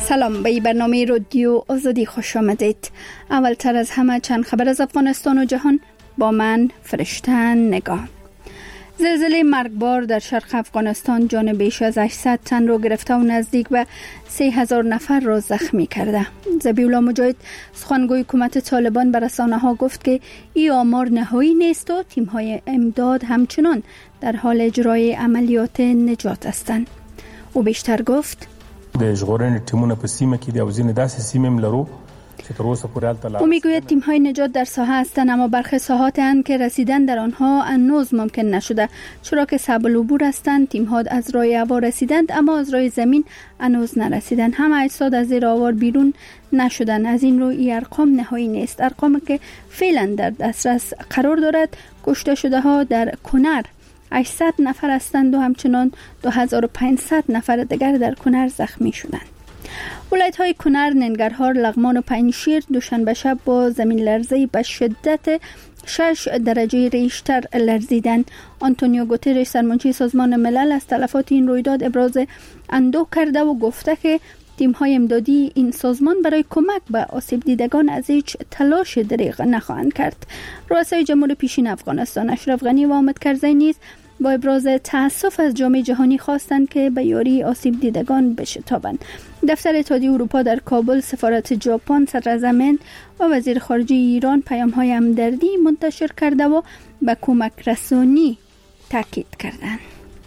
سلام، به برنامه رادیو آزادی خوش آمدید. اولتر از همه چند خبر از افغانستان و جهان با من فرشتن نگاه. زلزله مرگبار در شرق افغانستان جان بیش از 800 تن را گرفته و نزدیک به 3000 نفر را زخمی کرده. ذبیح‌الله مجاهد سخنگوی حکومت طالبان به رسانه‌ها گفت که این آمار نهایی نیست و تیم‌های امداد همچنان در حال اجرای عملیات نجات هستند. او بیشتر گفت: د ژغورنې ټیمونه په سیمه کې دي او ځینې داسې سیمې هم لرو چې تر اوسه پورې هلته لا. او میگوید تیم‌های نجات در ساحه هستند، اما برخی ساحات اند که رسیدن در آنها هنوز ممکن نشده، چرا که صعب العبور هستند. تیم‌ها از راه هوا رسیدند اما از راه زمین هنوز نرسیدند. همه اجساد از زیر آوار بیرون نشدند. از این رو این ارقام نهایی نیست. ارقامی که فعلا در دسترس قرار دارد: کشته شده ها در کنر 800 نفر هستند و همچنان 2500 نفر دیگر در کنر زخمی شدند. ولایت‌های کنر، ننگرهار، لغمان و پنجشیر دوشنبه شب با زمین لرزه‌ای به شدت 6 درجه ریشتر لرزیدند. آنتونیو گوترش، سرمنشی سازمان ملل، از تلفات این رویداد ابراز اندوه کرده و گفته که تیم‌های امدادی این سازمان برای کمک به آسیب دیدگان از هیچ تلاش دریغ نخواهند کرد. رؤسای جمهور پیشین افغانستان اشرف غنی و حامد کرزی نیز با ابراز تأسف از جامعه جهانی خواستند که به یاری آسیب دیدگان بشتابند. دفتر اتحادیه اروپا در کابل، سفارت ژاپن، صدراعظم و وزیر خارجه ایران پیام‌های همدردی منتشر کرده و به کمک رسانی تاکید کردند.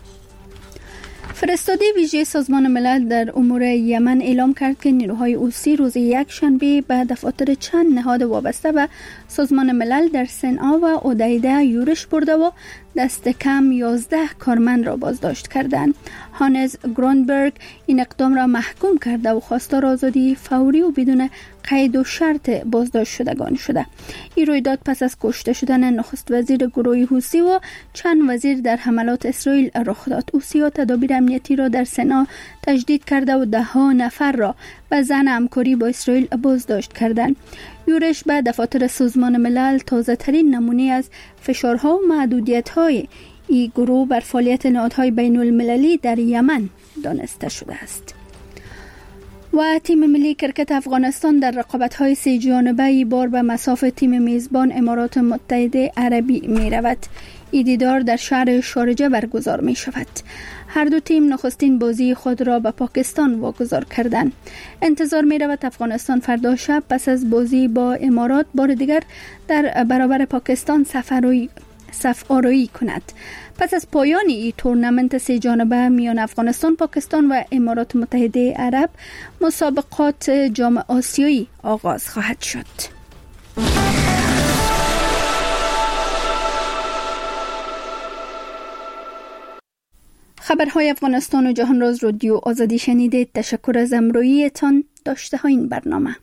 فرستاده ویژه سازمان ملل در امور یمن اعلام کرد که نیروهای حوثی روز یکشنبه به دفاتر چند نهاد وابسته به سازمان ملل در صنعا و حدیده یورش برده و دست کم 11 کارمند را بازداشت کردند. هانز گرونبرگ این اقدام را محکوم کرده و خواستار آزادی فوری و بدون قید و شرط بازداشت شدگان شده. این رویداد پس از کشته شدن نخست وزیر گروه حوثی و چند وزیر در حملات اسرائیل رخ داد. حوثی‌ها تدابیر امنیتی را در صنعا تجدید کرده و 10 نفر را به ظن همکاری با اسرائیل بازداشت کردند. یورش به دفاتر سازمان ملل تازه ترین نمونه از فشارها و محدودیت‌های این گروه بر فعالیت نهادهای بین المللی در یمن دانسته شده است. و تیم ملی کرکت افغانستان در رقابت‌های 3 جانبه ای بار به مصاف تیم میزبان امارات متحده عربی می رود. این دیدار در شهر شارجه برگزار می شود. هر دو تیم نخستین بازی خود را به پاکستان واگذار کردند. انتظار می رود افغانستان فردا شب پس از بازی با امارات بار دیگر در برابر پاکستان صف آرایی کند. پس از پایان این تورنمنت 3 جانبه میان افغانستان، پاکستان و امارات متحده عرب، مسابقات جام آسیایی آغاز خواهد شد. خبرهای افغانستان و جهان را از رادیو آزادی شنیدید. تشکر از همراهیتان. داشته ها این برنامه.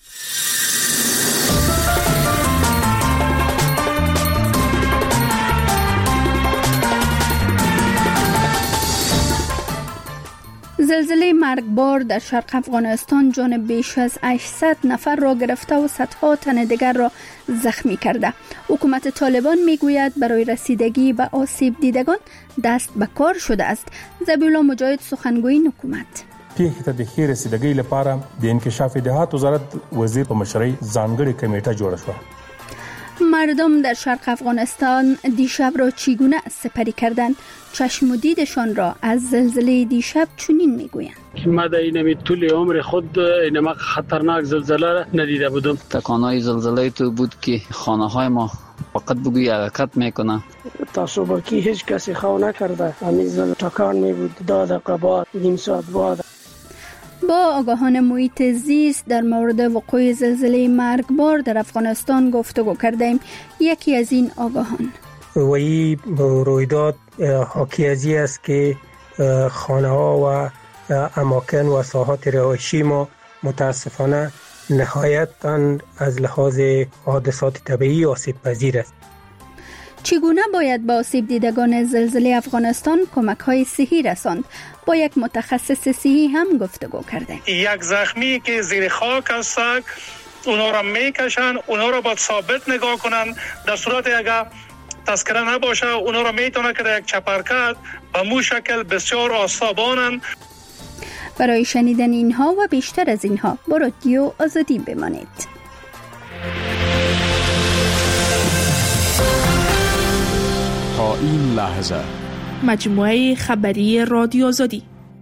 زلزله مرگبار در شرق افغانستان جان بیش از 800 نفر را گرفته و صدها تن دیگر را زخمی کرده. حکومت طالبان میگوید برای رسیدگی به آسیب دیدگان دست به کار شده است. ذبیح‌الله مجاهد سخنگوی حکومت: پیښې ته د ښې رسیدګۍ لپاره د انکشاف دهات وزارت وزیر په مشرۍ ځانګړې کمیټه جوړه شوه. مردم در شرق افغانستان دیشب را چگونه سپری کردند؟ چشم و دیدشان را از زلزله دیشب چنین میگویند: ما در این طول عمر خود اینما خطرناک زلزله ندیده بودم. تکانهای زلزله تو بود که خانه های ما فقط بگوی حرکت میکنه. تا صبح کی هیچ کسی خواه نکرده. همین تکان می بود، داد قباد، نیم ساعت بعد. با آگاهان محیط زیست در مورد وقوع زلزله مرگبار در افغانستان گفتگو کردیم. یکی از این آگاهان: این رویداد حاکی از این است که خانه ها و اماکن و ساحات رهایشی ما متاسفانه نهایتاً از لحاظ حادثات طبیعی آسیب پذیر است. چگونه باید به آسیب دیدگان زلزله افغانستان کمک‌های صحی رساند؟ با یک متخصص صحی هم گفتگو کردیم. یک زخمی که زیر خاک است، اونا را میکشن، اونا را باید ثابت نگاه کنن. در صورت اگر تذکره نباشه اونا را میتونه که در یک چپرکت به مو شکل بسیار آسابانن. برای شنیدن اینها و بیشتر از اینها با رادیو آزادی بمانید. تا این لحظه مجموعه خبری رادیو آزادی.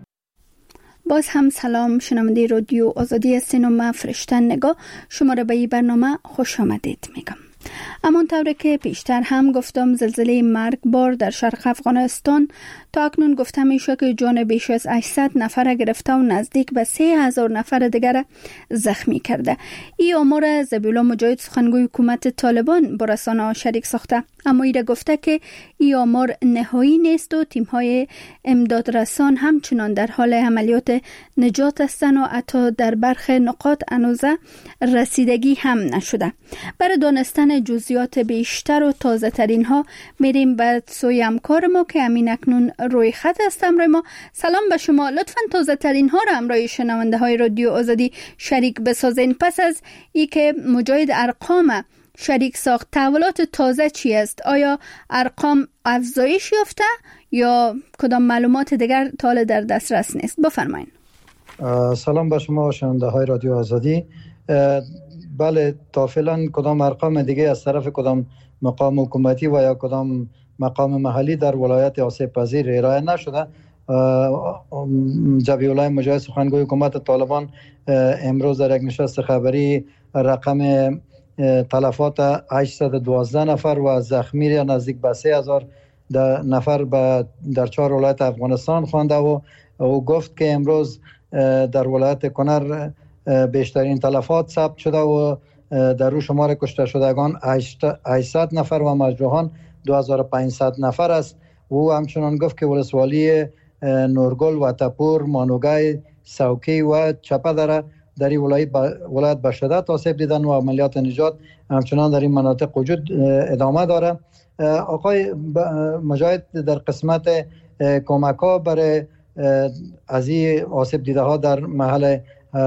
باز هم سلام، شنونده رادیو آزادی هستین و من فرشته نگاه شما را به این برنامه خوش آمدید میگم. همانطور که پیشتر هم گفتم، زلزله مرگبار در شرق افغانستان تا اکنون گفته میشه که جان بیش از 800 نفر گرفته و نزدیک به 3000 نفر دیگر زخمی کرده. این آمار ذبیحالله مجاهد سخنگوی حکومت طالبان با رسانه‌ها شریک ساخته، اما ایره گفته که این آمار نهایی نیست و تیم‌های امدادرسان همچنان در حال عملیات نجات هستند و حتی در برخی نقاط هنوز رسیدگی هم نشده. برای دانستن جزئیات بیشتر و تازه ترین ها میریم به سوی همکار ما که همین اکنون روی خط است. همراه ما سلام به شما، لطفاً تازه ترین ها را همراه شنونده های رادیو آزادی شریک بسازین. پس از ای که مجاهد ارقام شریک ساخت، تحولات تازه چی است؟ آیا ارقام افزایش یافته یا کدام معلومات دیگر تا حالا در دسترس نیست؟ بفرمایید. سلام به شما شنونده های رادیو آزادی. بله، تا فعلا کدام ارقام دیگه از طرف کدام مقام حکومتی و یا کدام مقام محلی در ولایت آسیب پذیر ارائه نشده. ذبیحالله مجاهد سخنگوی حکومت طالبان امروز در یک نشست خبری رقم تلفات 812 نفر و زخمی نزدیک به 3000 نفر در 4 ولایت افغانستان خوانده و او گفت که امروز در ولایت کنر بیشترین تلفات ثبت شده و در روی شمار کشته شدگان 800 نفر و مجروحان 2500 نفر است. او همچنان گفت که ولسوالی نورگل و تپور، مانوگای، سوکی و چپه دره در این ولایت به شدت آسیب دیدن و عملیات نجات همچنان در این مناطق وجود ادامه داره. آقای مجاهد در قسمت کمک ها برای از این آسیب دیده ها در محل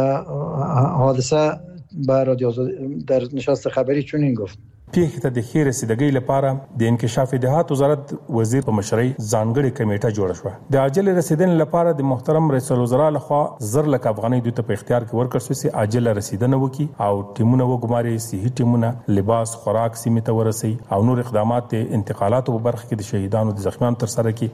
حادثه به رادیو در نشست خبری چنین گفت: پیښې ته د ښې رسیدګۍ لپاره د انکشاف دهات وزارت وزیر په مشرۍ ځانګړې کمیټه جوړه شوه. د عاجل رسیدنې لپاره د محترم رئیس الوزرا لخوا 10 لک افغانۍ دوی ته په اختیار کې ورکړل شوې چې عاجل رسیدنه وکړي او ټیمونه وګماري، صحي ټیمونه، لباس، خوراک سیمې ته ورسي او نور اقدامات د انتقالاتو په برخه کې د شهیدانو د زخمیانو تر سره کړي.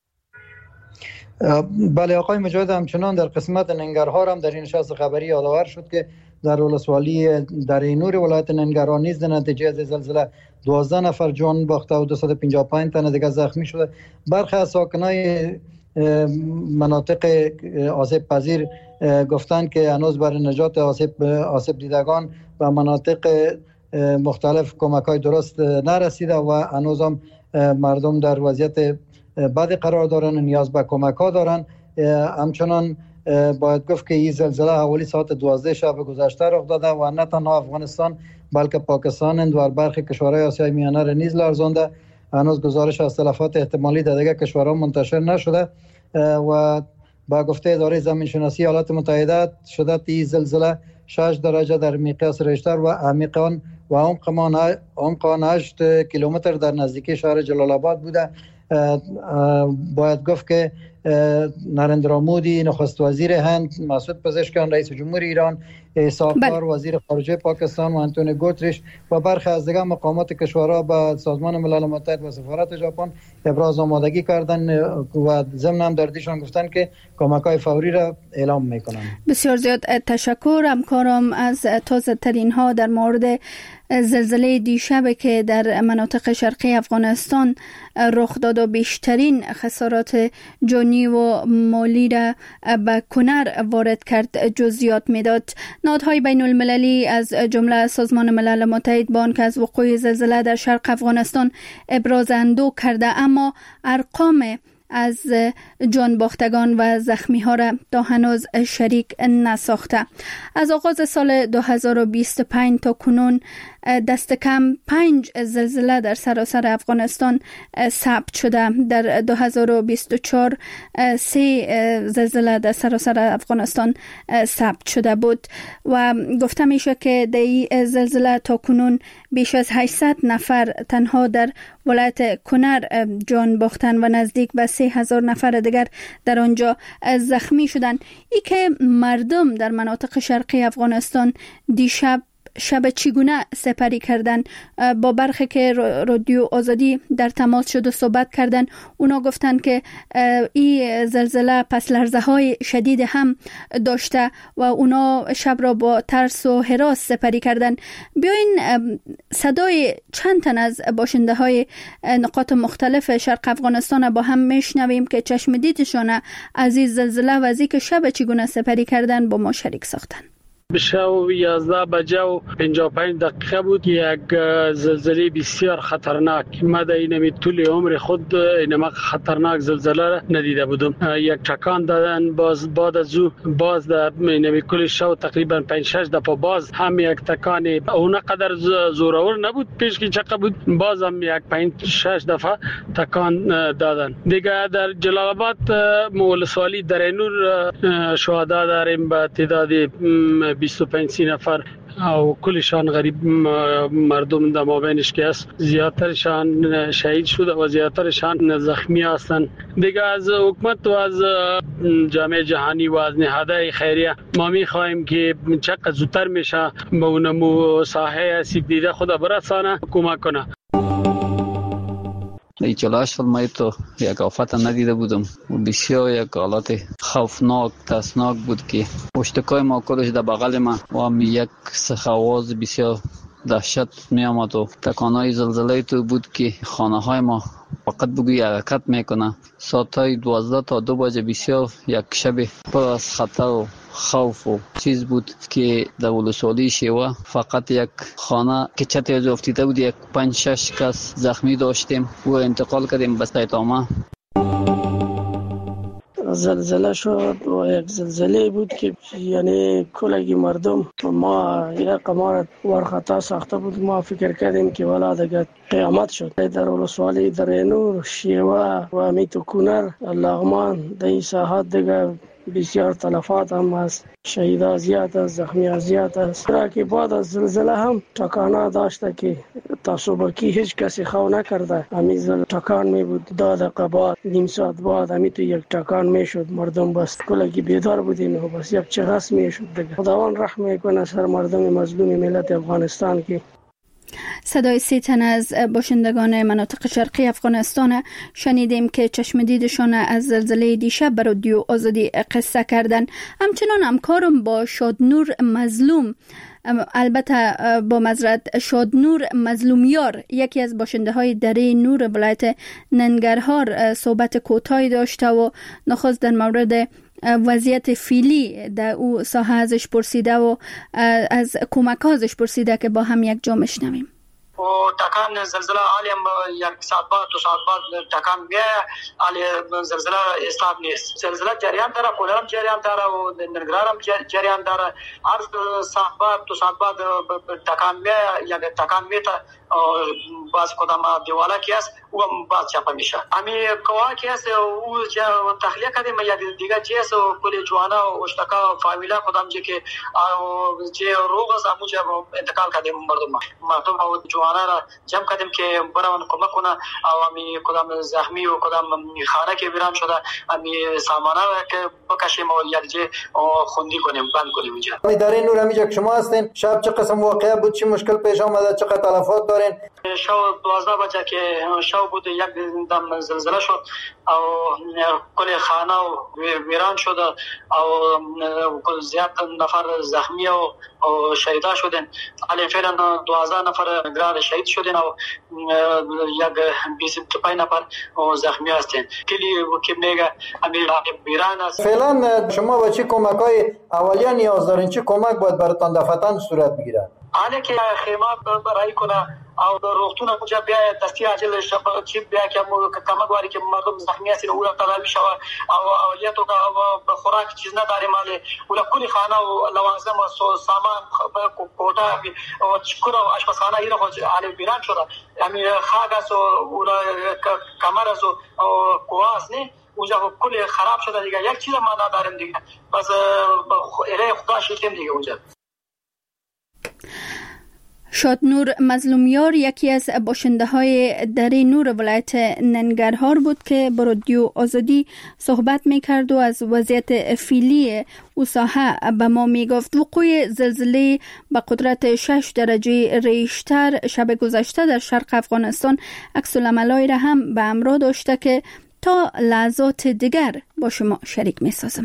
بله، آقای مجاهد همچنان در قسمت ننگرهار هم در این نشست خبری یادآور شد که در ولسوالی در نور ولایت ننگرهار نیز در نتیجه از زلزله 12 نفر جان باخته و 255 تن دیگر زخمی شده. برخی از ساکنان مناطق آسیب پذیر گفتند که هنوز برای نجات آسیب دیدگان و مناطق مختلف کمک‌های درست نرسیده و هنوز هم مردم در وضعیت بعد قرار دارن، نیاز به کمک ها دارن. همچنان باید گفت که این زلزله حوالی ساعت 12 شب گذشته رخ داده و نه تنها افغانستان بلکه پاکستان و برخی کشورهای آسیای میانه را نیز لرزانده. هنوز گزارش از تلفات احتمالی در دیگر کشورها منتشر نشده و با گفته اداره زمین شناسی ایالات متحده شدت این زلزله 6 درجه در مقیاس ریشتر و عمق آن 8 کیلومتر در نزدیکی شهر جلال آباد بوده. باید گفت که نریندرا مودی نخست وزیر هند، مسعود پزشکیان رئیس جمهور ایران، اسحاق وزیر خارجه پاکستان و انتونی گوتریش و برخی از دیگر مقامات کشورها به سازمان ملل متحد و سفارت ژاپن ابراز آمادگی کردن و ضمن هم در دیشان گفتن که کمک‌های فوری را اعلام میکنن. بسیار زیاد تشکر همکارم از تازه ترین ها در مورد زلزله دیشب که در مناطق شرقی افغانستان رخ داد و بیشترین خسارات جانی و مالی را به کنر وارد کرد جزئیات میداد. نهادهای بین المللی از جمله سازمان ملل متحد با آنکه از وقوع زلزله در شرق افغانستان ابراز اندوه کرده، اما ارقام از جان باختگان و زخمی ها را تا هنوز شریک نساخته. از آغاز سال 2025 تا کنون دست کم 5 زلزله در سراسر افغانستان ثبت شده. در 2024 3 زلزله در سراسر افغانستان ثبت شده بود و گفته میشه که در این زلزله تا کنون بیش از 800 نفر تنها در ولایت کنر جان باختن و نزدیک به 3000 نفر دیگر در آنجا زخمی شدند. ای که مردم در مناطق شرقی افغانستان دیشب چگونه سپری کردن، با برخی که رادیو آزادی در تماس شد و صحبت کردن، اونا گفتن که این زلزله پس لرزه های شدید هم داشته و اونا شب را با ترس و هراس سپری کردن. بیاین صدای چند تن از باشنده های نقاط مختلف شرق افغانستان با هم میشنویم که چشم دیدشان از این زلزله و از اینکه شب چگونه سپری کردن با ما شریک ساختن. بشو 11 بجه و 55 دقیقه بود. یک زلزله بسیار خطرناک. من در این طول عمر خود اینم خطرناک زلزله را ندیده بودم. یک تکان دادن، باز بعد از او باز در اینم کل شو تقریبا 5-6 دفعه باز هم یک تکان اون قدر زورآور نبود پیش که چقدر بود، باز هم یک 5-6 دفعه تکان دادن. دیگه در جلال آباد ولسوالی درینور شهدا داریم به تعداد 25-30 نفر او کلشان غریب مردم در مابینش که است. زیادترشان شهید شده و زیادترشان زخمی هستند. دیگه از حکومت و از جامعه جهانی و از نهادهای خیریه ما می‌خواهیم که چقدر زودتر میشه به اون ساحه سیب دیده خدا برسانه، کمک کنه. ای 48 سال تو یک آفت ندیده بودم و بسیار یک حالت خوفناک ترسناک بود که پشتکای ما کلش در بغل ما و هم یک سخواز بسیار دهشت می آمد و تکانهای زلزله تو بود که خانه های ما فقط بگوی حرکت میکنه. ساعتهای 12 تا 2 بجه بسیار یک شب پر از خطر و خوف و چیز بود که در ولسوالی شیوه فقط یک خانه که چت از افتیده بود، یک 5-6 کس زخمی داشتیم و انتقال کردیم به سایتامه. زلزله شد و یک زلزله بود که یعنی کلگی مردم ما یک قمار ورخطا ساخته بود. ما فکر کردیم که والا دیگه قیامت شد. در ولسوالی درینور، شیوه و امیتو کنر، لغمان در این ساحات دیگه بسیار تلفات هم هست، شهیدا زیاد است، زخمی زیاد است. را که بعد از زلزله هم تکانه داشته که تا صبحکی هیچ کسی خو نکرده. همین تکان می بود، 2 دقیقه بعد، نیم ساعت بعد همین تو یک تکان می شد. مردم بس کلگی بیدار بودیم و بس یک چغس می شد دیگه. خداوند رحم میکنه سر مردم مظلوم ملت افغانستان که صدای 3 تن از باشندگان مناطق شرقی افغانستان شنیدیم که چشم دیدشان از زلزله دیشب بر رادیو آزادی قصه کردن. همچنان همکارم با شادنور مظلوم، البته با معذرت شادنور مظلومیار، یکی از باشنده های دره نور ولایت ننگرهار صحبت کوتاهی داشته و نخست در مورد وضعیت فعلی در او ساحه ازش پرسیده و از کمک ازش پرسیده که با هم یک جا میشنویم. و تکان زلزله عالم یک ساعت بعد 2 ساعت بعد تکان بیا علی زلزله استاب نیست. زلزله جریان داره، کولرم جریان داره و نرگرارم جریان داره. هر ساعت بعد 2 ساعت بعد تکان بیا یا تکان میته باز کدام دیواله کی است و باز چاپ میشه. امی کوا کی است او تخلیه کردیم یا دیگه چی است کلی جوانا و اشتکا فامیلا کدام که چه روغ از موجب انتقال کردیم مردم و جوانا را جمع کردیم که برام کمک کنه او امی کدام زخمی و کدام خانه که ویران شده امی سامانه که بکشیم و یادجه خوندی کنیم، بند کنیم اینجا. اداره نور همینجا شما هستین، شب چه قسم واقعه بود، چه مشکل پیش آمده، چقدر تلفات دارین؟ شب 12 بجه که شب بود یک دم زلزله شد او کل خانه ویران شد او زیاد نفر زخمی و شهیدا شدن. علی فعلا 12 نفر گران شهید شدن و یک 25 نفر زخمی هستند. کلی که میگه امیر ویران است. فعلا شما با چه کمک‌های اولیه نیاز دارین؟ چه کمک باید براتون دفعتاً صورت بگیره؟ حالا که خیمه برای کنه او روغتون اونجا بیا دستی عاجل شب چی بیا که کمگواری که مردم زخمی هستن اولا تداوی شوه او اولیت و خوراک چیز نداریم مالی اولا کلی خانه و لوازم و سامان کوتا و چکر و اشپزخانه اینا خود علی بیران شده همین خاک است و اولا کمر است و کوه است نه اونجا کلی خراب شده دیگه یک چیز ما نداریم دیگه بس ایره خدا شکیم دیگه اونجا. شادنور مظلومیار یکی از باشنده های دره نور ولایت ننگرهار بود که با رادیو آزادی صحبت میکرد و از وضعیت فعلی او ساحه به ما میگفت. وقوع زلزله به قدرت 6 درجه ریشتر شب گذشته در شرق افغانستان عکس‌العمل‌هایی را هم به همراه داشته که تا لحظات دیگر با شما شریک میسازم.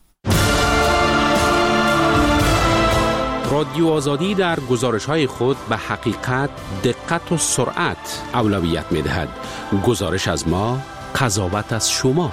رادیو آزادی در گزارش‌های خود به حقیقت، دقت و سرعت اولویت می‌دهد. گزارش از ما، قضاوت از شما.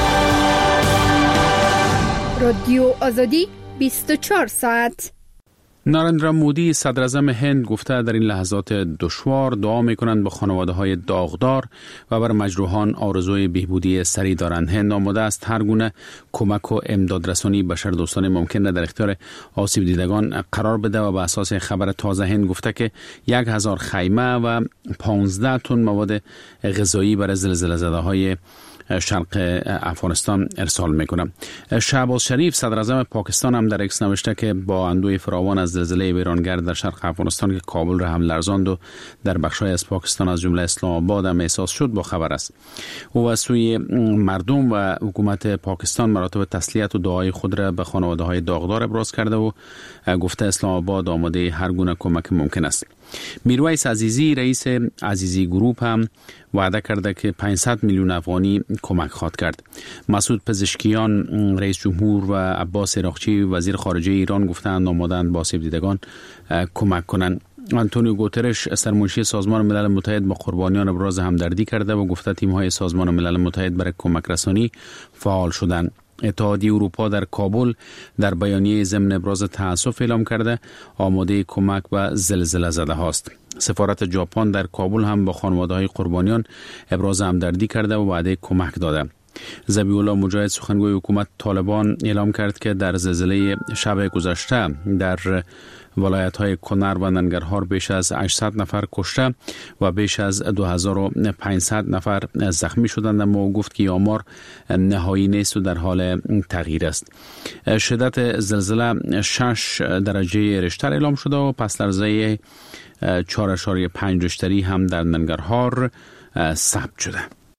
رادیو آزادی 24 ساعت. نارندرا مودی صدر اعظم هند گفته در این لحظات دشوار دعا می‌کنند به خانواده‌های داغدار و بر مجروحان آرزوی بهبودی سریع دارند. هند آماده است هر گونه کمک و امدادرسانی بشردوستانه ممکن در اختیار آسیب دیدگان قرار بده و به اساس خبر تازه هند گفته که 1000 خیمه و 15 تن مواد غذایی برای زلزله زده‌های شرق افغانستان ارسال میکنم. شهباز شریف صدر اعظم پاکستان هم در اکس نوشته که با اندوه فراوان از زلزله ویرانگر در شرق افغانستان که کابل را هم لرزاند و در بخش‌های از پاکستان از جمله اسلام آباد هم احساس شد با خبر است. او از سوی مردم و حکومت پاکستان مراتب تسلیت و دعای خود را به خانواده‌های داغدار ابراز کرده و گفته اسلام آباد آماده هر گونه کمک ممکن است. میرویس عزیزی رئیس عزیزی گروپ هم وعده کرده که 500 میلیون افغانی کمک خواهد کرد. مسعود پزشکیان رئیس جمهور و عباس عراقچی وزیر خارجه ایران گفتند آماده‌اند با آسیب دیدگان کمک کنند. آنتونیو گوترش سرمنشی سازمان ملل متحد با قربانیان ابراز همدردی کرده و گفته تیم‌های سازمان ملل متحد برای کمک رسانی فعال شدند. اتحادیه اروپا در کابل در بیانیه ضمن ابراز تأسف اعلام کرده آماده کمک به زلزله زده هاست. سفارت ژاپن در کابل هم با خانواده‌های قربانیان ابراز همدردی کرده و وعده کمک داده. ذبیح الله مجاهد سخنگوی حکومت طالبان اعلام کرد که در زلزله شب گذشته در ولایت‌های کنر و ننگرهار بیش از 800 نفر کشته و بیش از 2500 نفر زخمی شدند، اما گفت که آمار نهایی نیست و در حال تغییر است. شدت زلزله 6 درجه ریشتر اعلام شده و پس لرزه 4.5 ریشتری هم در ننگرهار ثبت شده.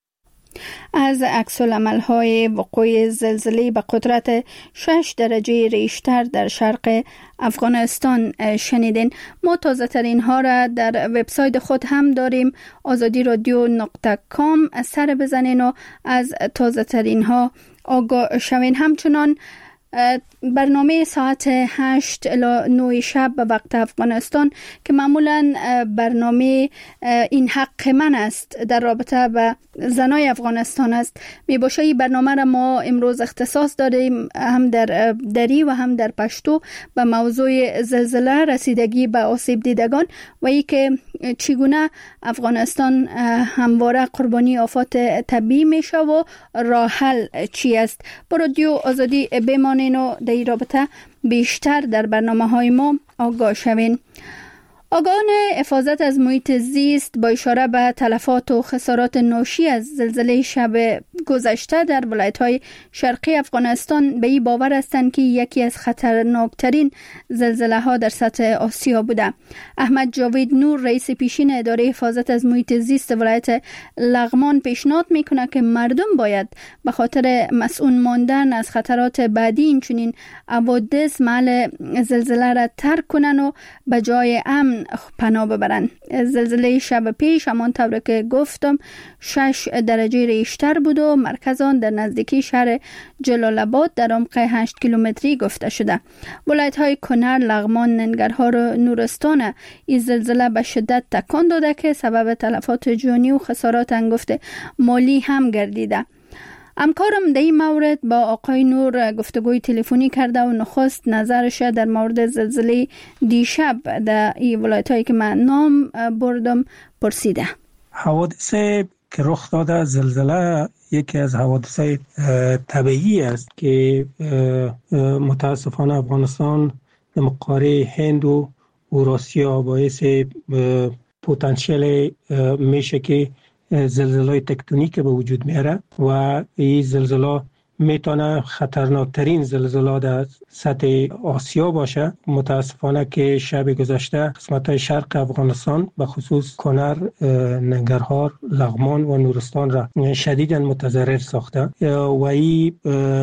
از عکس‌العمل‌های وقوع زلزله به قدرت 6 درجه ریشتر در شرق افغانستان شنیدین. ما تازه ترین ها را در وبسایت خود هم داریم، azadiradyo.com. سر بزنین و از تازه ترین ها آگاه شوین. همچنان برنامه ساعت 8 الی 9 شب به وقت افغانستان که معمولا برنامه این حق من است در رابطه به زنای افغانستان است می باشه. این برنامه را ما امروز اختصاص داریم هم در دری و هم در پشتو به موضوع زلزله، رسیدگی به آسیب دیدگان و ای که چگونه افغانستان همواره قربانی آفات طبیعی میشه و راه حل چی است. با رادیو آزادی بمانین و در این رابطه بیشتر در برنامه‌های ما آگاه شوین. آگاهان حفاظت از محیط زیست با اشاره به تلفات و خسارات ناشی از زلزله شب گذشته در ولایت‌های شرقی افغانستان به این باور هستند که یکی از خطرناکترین زلزله‌ها در سطح آسیا بوده. احمد جاوید نور رئیس پیشین اداره حفاظت از محیط زیست ولایت لغمان پیشنهاد می‌کند که مردم باید به خاطر مسئول ماندن از خطرات بعدی اینچنین حوادث محل زلزله را ترک کنند و به جای امن پناه ببرند. زلزله شب پیش همان طور که گفتم 6 درجه ریشتر بود و مرکز آن در نزدیکی شهر جلال آباد در عمق 8 کیلومتری گفته شده. ولایت‌های کنر، لغمان، ننگرهار و نورستان این زلزله به شدت تکان داده که سبب تلفات جانی و خسارات انگفت مالی هم گردیده. همکارم در این مورد با آقای نور گفتگوی تلفنی کرده و نخست نظرش در مورد زلزله دیشب در این ولایت‌هایی که من نام بردم پرسیده. حوادث که رخ داده زلزله یکی از حوادث طبیعی است که متاسفانه افغانستان در مقاره هند و اوراسیا باعث پتانسیل میشه که زلزله تکتونیک به وجود میاره و این زلزله میتونه خطرناکترین زلزله در سطح آسیا باشه. متاسفانه که شب گذشته قسمت شرق افغانستان به خصوص کنر، ننگرهار، لغمان و نورستان را شدیداً متضرر ساخته و این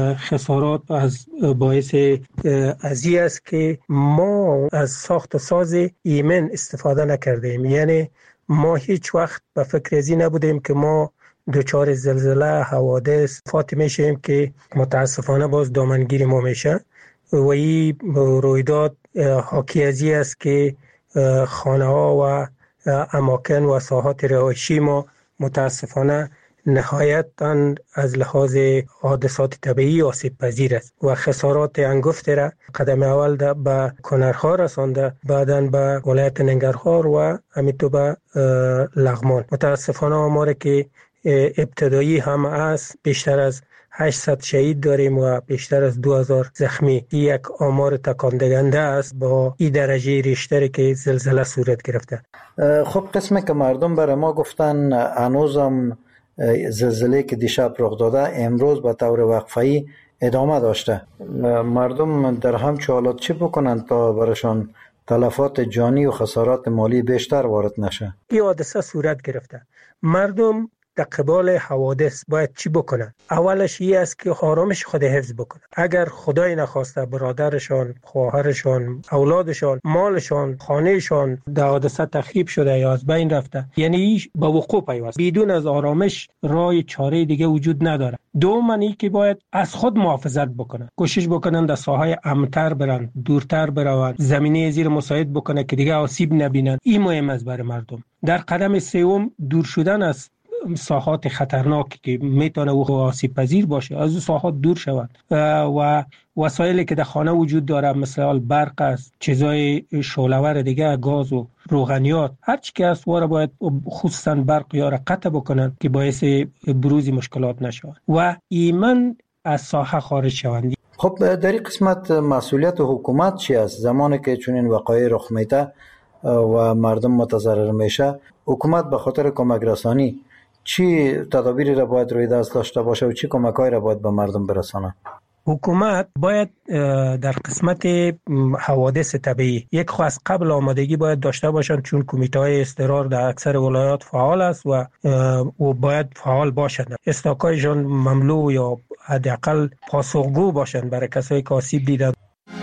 خسارات از باعث ازی است که ما از ساخت ساز ایمن استفاده نکردیم. یعنی ما هیچ وقت به فکر ازی نبودیم که ما دچار زلزله، حوادث فاطمه شیم که متاسفانه باز دامنگیر ما میشه و این رویداد حاکی ازی است که خانه ها و اماکن و ساحات رهایشی ما متاسفانه نهایتاً از لحاظ حادثات طبیعی آسیب پذیر است و خسارات انگفت را قدم اول به کنرها رسانده، بعداً به ولایت ننگرهار و همینطور به لغمان. متاسفانه آمار که ابتدایی هم است بیشتر از 800 شهید داریم و بیشتر از 2000 زخمی. یک آمار تکان دهنده است با این درجه ریشتری که زلزله صورت گرفته. خب قسمی که مردم برای ما گفتن هنوزم زلزله که دیشب رخ داده امروز به طور وقفه‌ای ادامه داشته. مردم در همچه حالات چی بکنن تا برشان تلفات جانی و خسارات مالی بیشتر وارد نشه؟ این حادثه صورت گرفته. مردم در قبال حوادث باید چی بکنن؟ اولش این است که آرامش خود حفظ بکنن. اگر خدای نخواسته برادرشان، خواهرشان، اولادشان، مالشان، خانهشان در حادثه تخریب شده یا از بین رفته، یعنی به وقوع پیوست. بدون از آرامش راه چاره دیگه وجود نداره. دوم اینی که باید از خود محافظت بکنن. کوشش بکنن در ساحای امن‌تر برن، دورتر بروند، زمینه زیر مساعد بکنن که دیگه آسیب نبینن. این مهم است برای مردم. در قدم سوم دور شدن از ساحات خطرناکی که میتونه او آسیب پذیر باشه، از اون ساحات دور شود و وسایلی که در خانه وجود داره مثل برق است، چیزای شعله‌ور دیگه، گاز و روغنیات، هر چی که است واره باید خصوصا برق یا را قطع بکنن که باعث بروز مشکلات نشه و ایمن از ساحه خارج شوند. خب در این قسمت مسئولیت حکومت چی است؟ زمانی که چنین وقایع رخ میده و مردم متضرر میشه، حکومت به خاطر کمک رسانی چی تدابیری را باید روی دست داشته باشه و چی کمک‌هایی را باید به مردم برسانه؟ حکومت باید در قسمت حوادث طبیعی یک خو از قبل آمادگی باید داشته باشند، چون کمیته‌های اضطرار در اکثر ولایات فعال است و باید فعال باشند. استاکایشان مملو یا حداقل پاسخگو باشند برای کسایی که آسیب دیدند.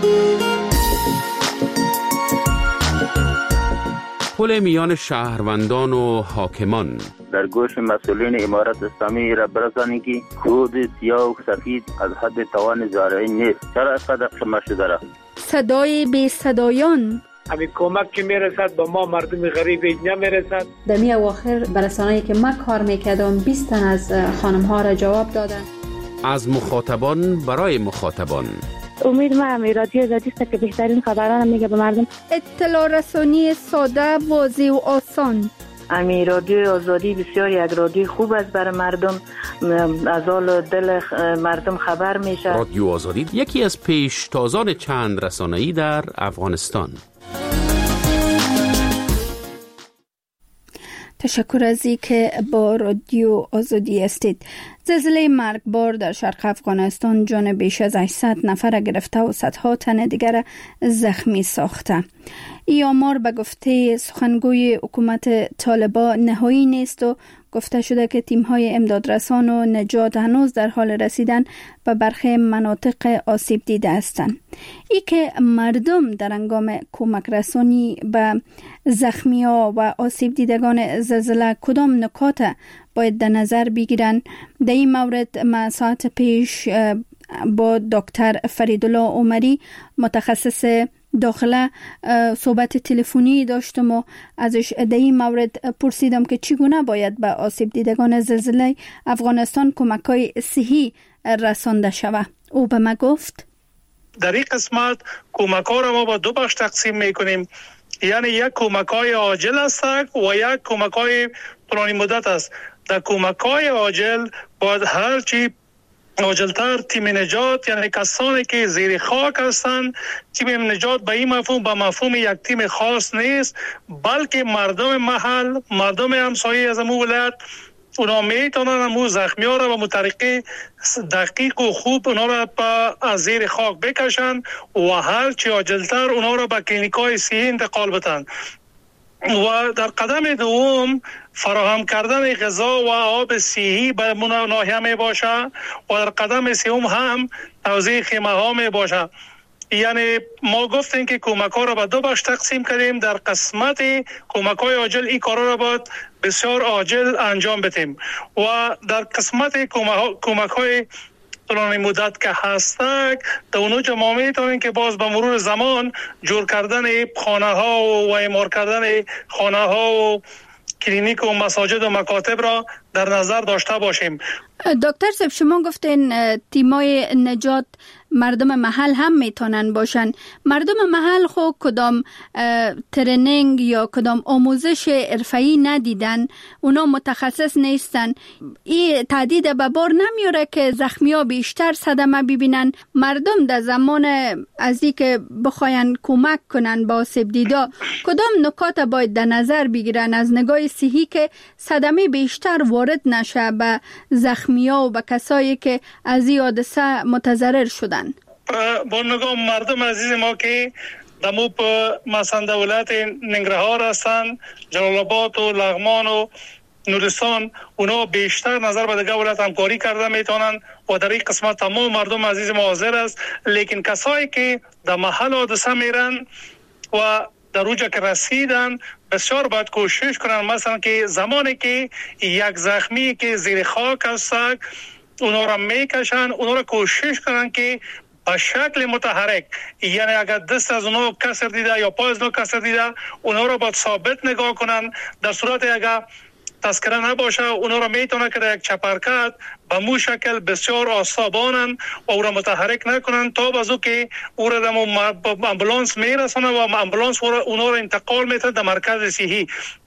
پل میان شهروندان و حاکمان. در گوش مسئولین امارت اسلامی را برسانید که کود سیاه و سفید از حد توان زارعی نیست. چرا اینقدر قمه شده را؟ صدای بی صدایان. همین کمک که میرسد به ما مردم غریب نمیرسد. در می اواخر برسانه‌ای که ما کار میکردم 20 تن از خانم ها را جواب دادن. از مخاطبان برای مخاطبان. امید ما رادیو آزادی است که بهترین خبران میگه به مردم. اطلاع رسانی ساده، واضح و آسان. رادیو آزادی بسیار یک رادیو خوب است برای مردم، از حال دل مردم خبر میشه. رادیو آزادی یکی از پیشتازان چند رسانه‌ای در افغانستان. تشکر از اینکه با رادیو آزادی هستید. زلزله مرگبار در شرق افغانستان جان بیش از 800 نفر گرفته و صدها تن دیگر زخمی ساخته. این آمار به گفته سخنگوی حکومت طالبان نهایی نیست و گفته شده که تیم‌های امدادرسان و نجات هنوز در حال رسیدن به برخی مناطق آسیب دیده هستند. ای که مردم در هنگام کمک رسانی به زخمی‌ها و آسیب دیدگان زلزله کدام نکات باید در نظر بگیرن، در این مورد ما ساعت پیش با دکتر فریدالله عمری متخصص داخله صحبت تلفنی داشتم و ازش در این مورد پرسیدم که چگونه باید به آسیب دیدگان زلزله افغانستان کمک‌های صحی رسانده شود. او به ما گفت در این قسمت کمک‌ها را ما با دو بخش تقسیم می‌کنیم. یعنی یک کمک‌های عاجل است و یک کمک‌های طولانی مدت است. در کمک‌های عاجل باید هر چی عاجلتر تیم نجات، یعنی کسانی که زیر خاک هستند، تیم نجات به این مفهوم به مفهوم یک تیم خاص نیست، بلکه مردم محل، مردم همسایه از امو ولایت، اونا میتونن امو زخمی‌ها را به طریق دقیق و خوب اونا را از زیر خاک بکشن و هر چی عاجلتر اونا را به کلینیک‌های صحی انتقال بدن. و در قدم دوم فراهم کردن غذا و آب صحی به ناحیه می باشه و در قدم سوم هم توزیع خیمه ها می باشه. یعنی ما گفتیم که کمک ها را به دو بخش تقسیم کردیم. در قسمت کمک های عاجل این کارا را باید بسیار عاجل انجام بدیم و در قسمت کمک های طولانی مدت که هستند در اونجا ما میتونیم که باز به مرور زمان جور کردن خانه ها و اعمار کردن خانه ها و کلینیک و مساجد و مکاتب را در نظر داشته باشیم. دکتر صاحب شما گفتین تیمای نجات مردم محل هم میتونن باشن. مردم محل خو کدام ترنینگ یا کدام آموزش حرفه‌ای ندیدن، اونا متخصص نیستن. این تهدید به بار نمیاره که زخمی‌ها بیشتر صدمه ببینن؟ مردم در زمان از این که بخواین کمک کنن با آسیب دیده کدام نکات باید در نظر بگیرن از نگاه صحی که صدمه بیشتر وارد نشه به زخمی‌ها و به کسایی که از این حادثه متضرر شدن؟ با نگاه مردم عزیز ما که دمو مثلا ولایت ننگرهار هستن، جلال آباد و لغمان و نورستان، اونا بیشتر نظر به دیگه ولایت همکاری کرده میتونن و در این قسمت تمام مردم عزیز ما حاضر است. لیکن کسایی که در محل حادثه میرن و در اوجا که رسیدن بسیار باید کوشش کنن، مثلا که زمانی که یک زخمی که زیر خاک هست اونا را میکشن، اونا را کوشش کنن که به شکل متحرک، یعنی اگر دست از اونا کسر دیده یا پای از اونا کسر دیده اونا را باید ثابت نگاه کنن. در صورت اگر تذکره نباشه اونا را میتونه که در یک چپرکت به مو شکل بسیار آسابانن و او را متحرک نکنن تا بازو که او را در امبولانس میرسانه و امبولانس اونا را انتقال میتونه در مرکز صحی.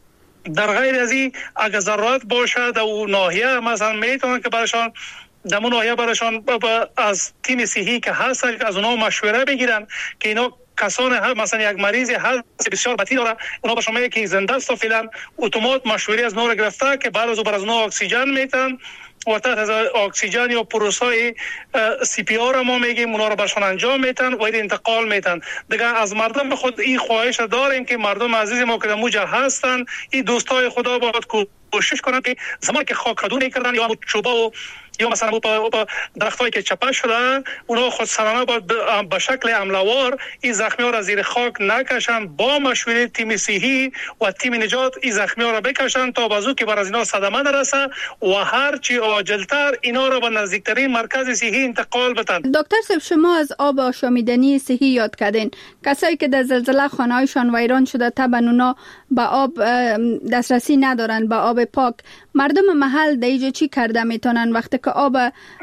در غیر از این اگر ضرورت باشه در اون ناحیه مثلا میتونن که برشان در اون ناحیه برشان از تیم صحی که هست از اونا مشوره بگیرن که اینا کسان هم مثلا یک مریض هست بسیار بدی داره، اونا به شما که زنده است و فعلا اتومات مشوره از نور گرفته که بعد از اونا اکسیژن میتن و تحت از اکسیژن یا پروسای سی پی آر ما میگیم اونا رو برشان انجام میتن و انتقال میتن. دیگه از مردم به خود این خواهش داریم که مردم عزیز ما که در موجه هستن این دوستای خدا باید کوشش کنن که زمانی که خاک ردو میکردن یا چوبا و یا مثلا با درختایی که چپه شده اونا خود سرانه باید به شکل عملوار این زخمی ها را زیر خاک نکشن، با مشوره تیم صحی و تیم نجات این زخمی ها را بکشن تا بازو که بر از اینا صدمه نرسه و هرچی عاجلتر اینا را به نزدیکترین مرکز صحی انتقال بدن. دکتر صاحب شما از آب آشامیدنی صحی یاد کردین. کسایی که در زلزله خانه‌هایشان ویران شده طبعا اونا به آب دسترسی ندارن، به آب پاک. مردم محل دیگه چی کرده میتونن وقتی که آب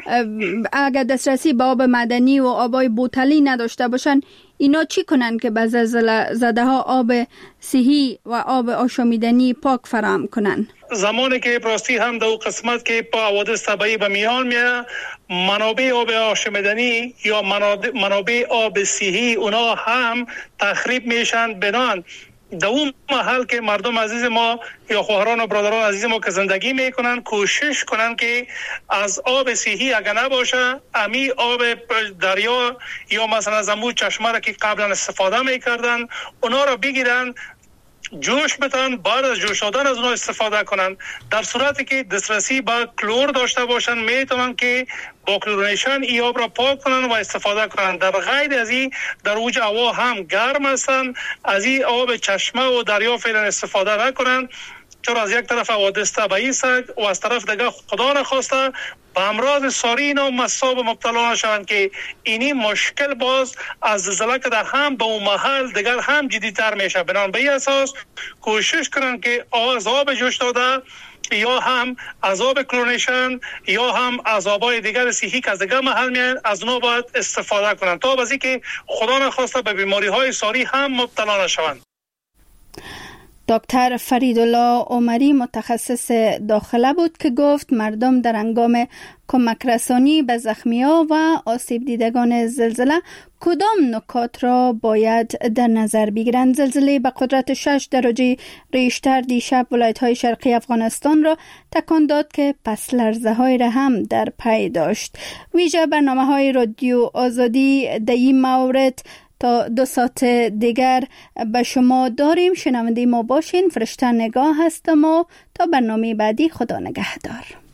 اگر دسترسی به آب معدنی و آبای بوتلی نداشته باشن اینا چی کنن که به زلزله زده ها آب صحی و آب آشامیدنی پاک فراهم کنن؟ زمانی که پراستی هم در قسمت که با حوادث طبیعی به میان میاد منابع آب آشامیدنی یا منابع آب صحی اونا هم تخریب میشن بنان در اون محل که مردم عزیز ما یا خواهران و برادران عزیز ما که زندگی میکنن کوشش کنن که از آب صحی اگر نباشه امی آب دریا یا مثلا زمو چشمه را که قبلا استفاده میکردن اونا را بگیرن جوش بتن، بعد از جوش دادن از اونها استفاده کنن. در صورتی که دسترسی با کلور داشته باشن میتونن که با کلورینیشن ای آب را پاک کنن و استفاده کنن. در غیر از این در اوج هوا هم گرم هستن، از این آب چشمه و دریا فعلا استفاده نکنن چرا از یک طرف حوادث طبیعی است و از طرف دیگه خدا نخواسته به امراض ساری اینا مصاب مبتلا نشوند که اینی مشکل باز از زلزله که در هم به اون محل دیگر هم جدی‌تر میشه. بنابراین به این اساس کوشش کنن که از آب جوش داده یا هم عذاب کلونیشن یا هم عذابای دیگر صحی که از دیگر محل میان از اونها باید استفاده کنن تا بازی که خدا نخواسته به بیماری های ساری هم مبتلا نشوند. دکتر فریدالله عمری متخصص داخله بود که گفت مردم در هنگام کمک رسانی به زخمی‌ها و آسیب دیدگان زلزله کدام نکات را باید در نظر بگیرند. زلزله به قدرت 6 درجه ریشتر دیشب ولایت‌های شرقی افغانستان را تکان داد که پس لرزه‌های را هم در پی داشت. ویژه برنامه‌های رادیو آزادی در این مورد تا 2 ساعت دیگر به شما داریم. شنونده ما باشین. فرشته نگاه هستم و تا برنامه بعدی خدا نگهدار.